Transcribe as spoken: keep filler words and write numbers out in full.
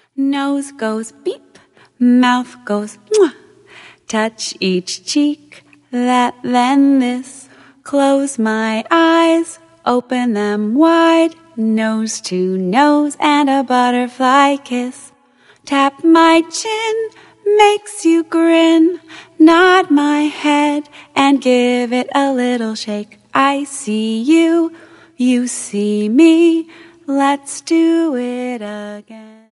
Nose goes beep, mouth goes mwah. Touch each cheek, that, then this. Close my eyes, open them wide. Nose to nose and a butterfly kiss. Tap my chin, makes you grin. Nod my head and give it a little shake. I see you, you see me. Let's do it again.